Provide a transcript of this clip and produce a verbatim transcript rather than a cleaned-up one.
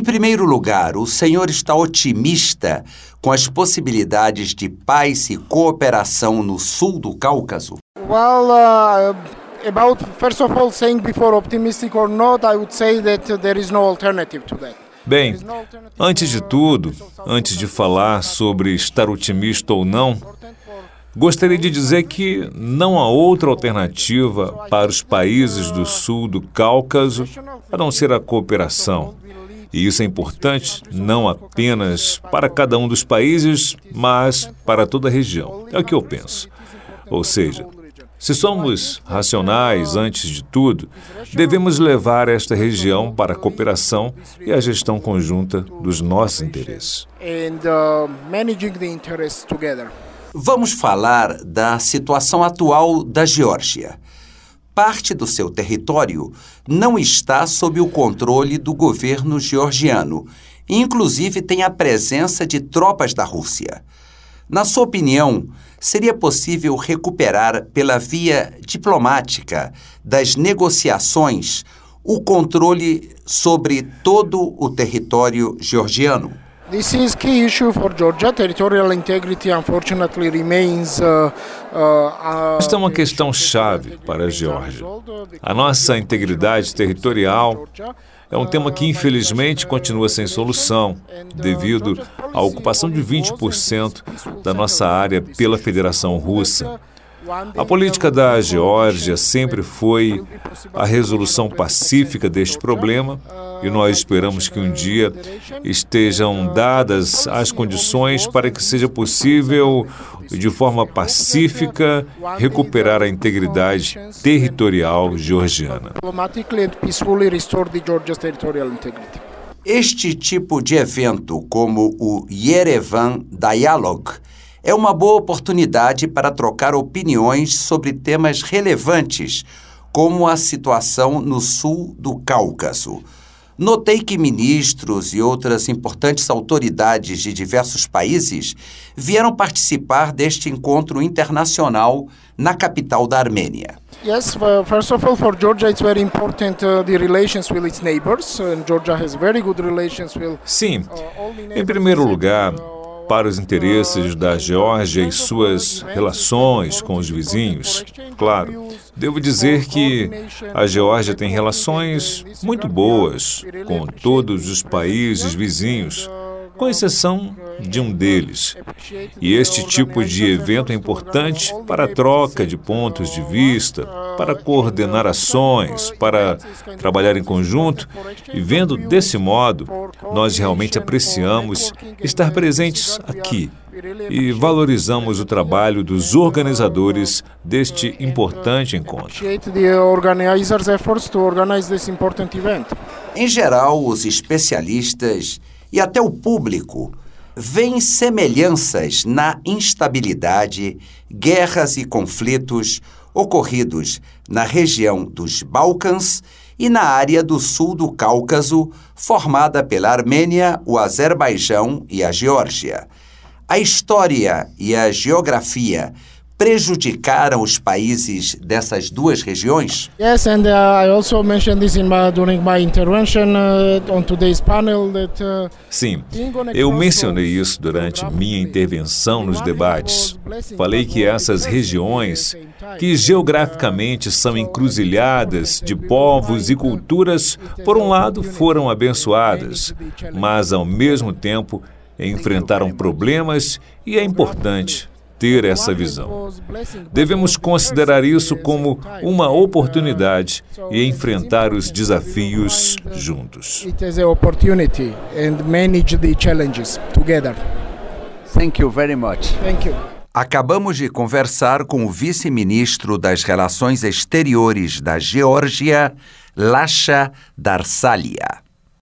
primeiro lugar, o senhor está otimista com as possibilidades de paz e cooperação no sul do Cáucaso? Well, uh, about first of all, saying before optimistic or not, I would say that there is no alternative to that. Bem, antes de tudo, antes de falar sobre estar otimista ou não, gostaria de dizer que não há outra alternativa para os países do sul do Cáucaso a não ser a cooperação. E isso é importante não apenas para cada um dos países, mas para toda a região. É o que eu penso. Ou seja, se somos racionais antes de tudo, devemos levar esta região para a cooperação e a gestão conjunta dos nossos interesses. Vamos falar da situação atual da Geórgia. Parte do seu território não está sob o controle do governo georgiano, e inclusive tem a presença de tropas da Rússia. Na sua opinião, seria possível recuperar pela via diplomática das negociações o controle sobre todo o território georgiano? This is key issue for Georgia. Territorial integrity, unfortunately, remains. Uh, uh, Esta é uma questão chave para a Geórgia. A nossa integridade territorial é um tema que, infelizmente, continua sem solução, devido à ocupação de vinte por cento da nossa área pela Federação Russa. A política da Geórgia sempre foi a resolução pacífica deste problema e nós esperamos que um dia estejam dadas as condições para que seja possível, de forma pacífica, recuperar a integridade territorial georgiana. Este tipo de evento, como o Yerevan Dialogue, é uma boa oportunidade para trocar opiniões sobre temas relevantes, como a situação no sul do Cáucaso. Notei que ministros e outras importantes autoridades de diversos países vieram participar deste encontro internacional na capital da Armênia. Yes, first of all, for Georgia it's very important uh, the relations with its neighbors, and Georgia has very good relations with. Sim, em primeiro lugar, para os interesses da Geórgia e suas relações com os vizinhos. Claro, devo dizer que a Geórgia tem relações muito boas com todos os países vizinhos, com exceção de um deles. E este tipo de evento é importante para a troca de pontos de vista, para coordenar ações, para trabalhar em conjunto, e vendo desse modo, nós realmente apreciamos estar presentes aqui e valorizamos o trabalho dos organizadores deste importante encontro. Em geral, os especialistas e até o público veem semelhanças na instabilidade, guerras e conflitos ocorridos na região dos Balcãs e na área do sul do Cáucaso, formada pela Armênia, o Azerbaijão e a Geórgia. A história e a geografia prejudicaram os países dessas duas regiões? Yes, and uh, I also mentioned this in my, during my intervention uh, on today's panel that uh, Sim, eu mencionei isso durante minha intervenção nos debates. Falei que essas regiões, que geograficamente são encruzilhadas de povos e culturas, por um lado foram abençoadas, mas ao mesmo tempo enfrentaram problemas e é importante ter essa visão. Devemos considerar isso como uma oportunidade e enfrentar os desafios juntos. Thank you very much. Thank you. Acabamos de conversar com o vice-ministro das Relações Exteriores da Geórgia, Lasha Darsalia.